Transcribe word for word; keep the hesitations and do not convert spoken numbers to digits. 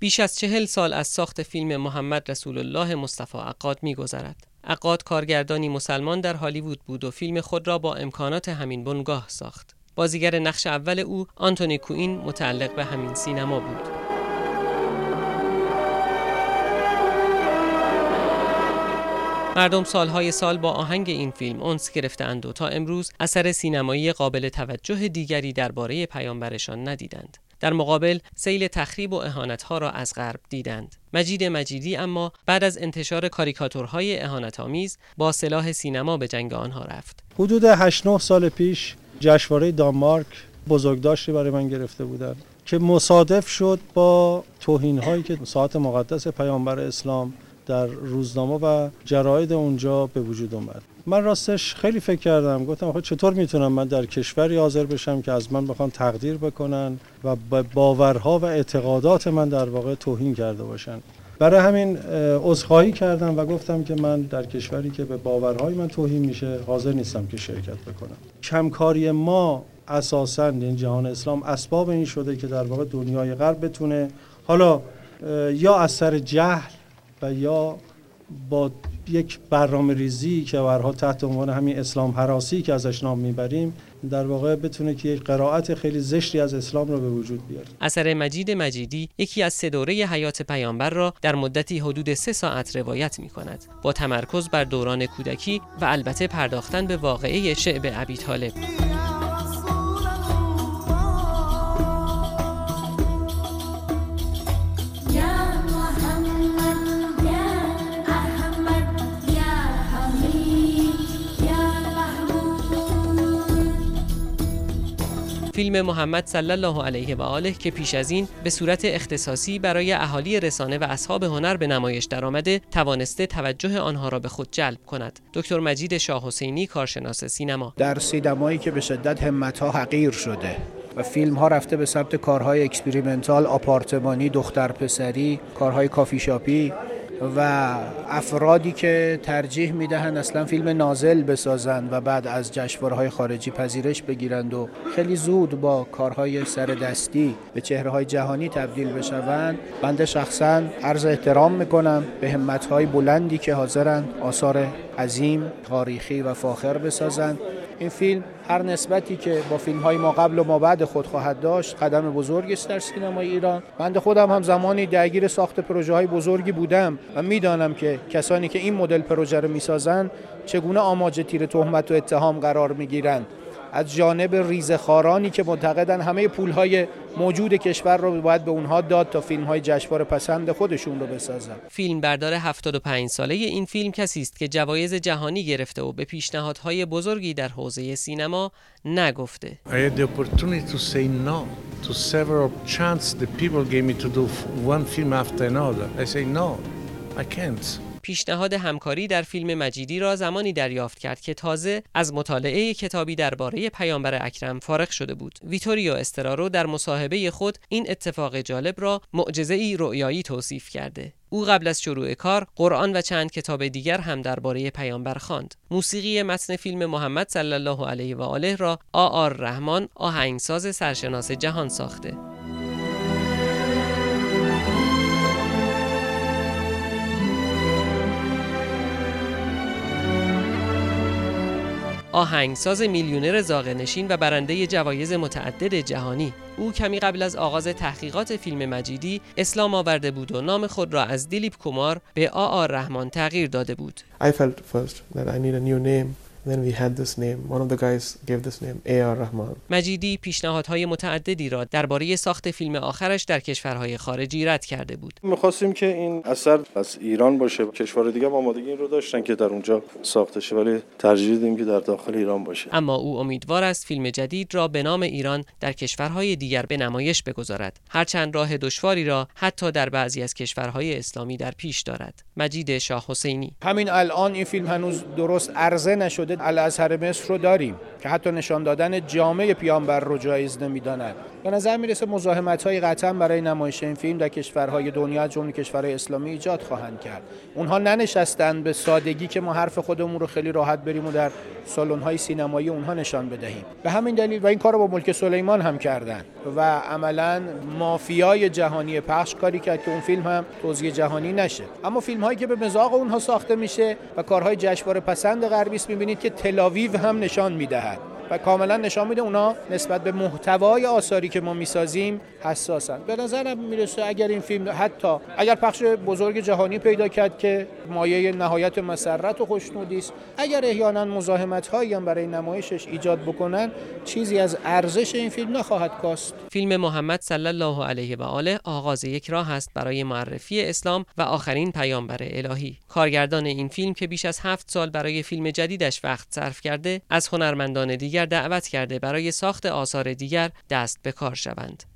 بیش از چهل سال از ساخت فیلم محمد رسول الله مصطفی عقاد می‌گذرد. عقاد کارگردانی مسلمان در هالیوود بود و فیلم خود را با امکانات همین بنگاه ساخت. بازیگر نقش اول او آنتونی کوئین متعلق به همین سینما بود. مردم سالهای سال با آهنگ این فیلم انس گرفتند و تا امروز اثر سینمایی قابل توجه دیگری درباره پیامبرشان ندیدند. در مقابل سیل تخریب و اهانت‌ها را از غرب دیدند. مجید مجیدی اما بعد از انتشار کاریکاتورهای اهانت‌آمیز با سلاح سینما به جنگ آنها رفت. حدود هشت نه سال پیش جشنواره دانمارک بزرگداشتی برای من گرفته بودند که مصادف شد با توهین‌هایی که ساعت مقدس پیامبر اسلام در روزنامه و جراید اونجا به وجود اومد. من راستش خیلی فکر کردم، گفتم آخه چطور میتونم من در کشوری حاضر بشم که از من بخوان تقدیر بکنن و به باورها و اعتقادات من در واقع توهین کرده باشن. برای همین عذرخواهی کردم و گفتم که من در کشوری که به باورهای من توهین میشه حاضر نیستم که شرکت بکنم. کمکاری ما اساساً این جهان اسلام اسباب این شده که در واقع دنیای غرب بتونه حالا یا از سر جهل و یا با یک برنامه ریزی که برها تحت عنوان همین اسلام هراسی که ازش نام میبریم در واقع بتونه که یک قرائت خیلی زشتی از اسلام رو به وجود بیاره. اثر مجید مجیدی یکی از سه دوره حیات پیامبر را در مدتی حدود سه ساعت روایت می کند با تمرکز بر دوران کودکی و البته پرداختن به واقعه شعب ابی طالب. فیلم محمد صلی الله علیه و آله که پیش از این به صورت اختصاصی برای اهالی رسانه و اصحاب هنر به نمایش درآمده توانسته توجه آنها را به خود جلب کند. دکتر مجید شاه حسینی، کارشناس سینما: در سینمایی که به شدت همت‌ها حقیر شده و فیلم ها رفته به سمت کارهای اکسپریمنتال، آپارتمانی، دختر پسری، کارهای کافی شاپی و افرادی که ترجیح میدهند اصلا فیلم نازل بسازند و بعد از جشنواره‌های خارجی پذیرش بگیرند و خیلی زود با کارهای سر دستی به چهره‌های جهانی تبدیل بشوند، بنده شخصا عرض احترام میکنم به همت‌های بلندی که حاضرند آثار عظیم، تاریخی و فاخر بسازند. این فیلم هر نسبتی که با فیلم‌های ما قبل و ما بعد خود خواهد داشت قدم بزرگی است در سینمای ایران. بنده خودم هم زمانی درگیر ساخت پروژه‌های بزرگی بودم و میدانم که کسانی که این مدل پروژه رو میسازند چگونه آماج تیر تهمت و اتهام قرار میگیرند از جانب ریزخوارانی که معتقدن همه پول‌های موجود کشور رو باید به اونها داد تا فیلم‌های جشنواره پسند خودشون رو بسازن. فیلم بردار هفتاد و پنج ساله این فیلم کسی است که جوایز جهانی گرفته و به پیشنهادهای بزرگی در حوزه سینما نگفته. I had the opportunity to say no to several chances the people gave me to do one film after another. I say no, I can't. پیشنهاد همکاری در فیلم مجیدی را زمانی دریافت کرد که تازه از مطالعه کتابی درباره پیامبر اکرم فارغ شده بود. ویتوریو استرارو در مصاحبه خود این اتفاق جالب را معجزه‌ای رؤیایی توصیف کرده. او قبل از شروع کار قرآن و چند کتاب دیگر هم درباره پیامبر خواند. موسیقی متن فیلم محمد صلی الله علیه و آله را آ آر رحمان، آهنگساز سرشناس جهان ساخته. آهنگساز میلیونر زاغه‌نشین و برنده جوایز متعدد جهانی، او کمی قبل از آغاز تحقیقات فیلم مجیدی اسلام آورده بود و نام خود را از دیلیپ کومار به آ آر رحمان تغییر داده بود. I felt first that I need a new name. Then we had this name. One of the guys gave this name A R Rahman. مجیدی پیشنهادهای متعددی را درباره ساخت فیلم آخرش در کشورهای خارجی رد کرده بود. می‌خواستیم که این اثر از ایران باشه. کشور دیگه هم آمادگی این رو داشتن که در اونجا ساخته شه، ولی ترجیح دادیم که در داخل ایران باشه. اما او امیدوار است فیلم جدید را به نام ایران در کشورهای دیگر به نمایش بگذارد. هرچند راه دشواری را حتی در بعضی از کشورهای اسلامی در پیش دارد. مجید شاه حسینی: همین الان این فیلم هنوز درست عرضه نشده دانشکده الازهر مصر رو داریم که حتی نشان دادن جامعه پیامبر رو جایز نمی‌دانند. به نظر میرسه مزاحمت‌های قطعا برای نمایش این فیلم در کشورهای دنیا جمله کشورهای اسلامی ایجاد خواهند کرد. اونها ننشستند به سادگی که ما حرف خودمون رو خیلی راحت بریم و در سالن‌های سینمایی اونها نشان بدهیم. به همین دلیل و این کارو با ملک سلیمان هم کردن و عملاً مافیای جهانی پخش کاری کرد که اون فیلم هم توزیع جهانی نشه. اما فیلم‌هایی که به مذاق اونها ساخته میشه و کارهای جشنواره پسند غربی است، می‌بینید که تل‌آویو هم نشان میدهد و کاملا نشان میده اونا نسبت به محتوای آثاری که ما میسازیم حساسن. به نظرم میرسه اگر این فیلم حتی اگر پخش بزرگ جهانی پیدا کرد که مایه نهایت مسرت و خوشنودی است، اگر احیانا مزاحمت‌هایی هم برای نمایشش ایجاد بکنن، چیزی از ارزش این فیلم نخواهد کاست. فیلم محمد صلی الله علیه و آله آغاز یک راه است برای معرفی اسلام و آخرین پیامبر الهی. کارگردان این فیلم که بیش از هفت سال برای فیلم جدیدش وقت صرف کرده، از هنرمندان دیگر دعوت کرده برای ساخت آثار دیگر دست به کار شوند.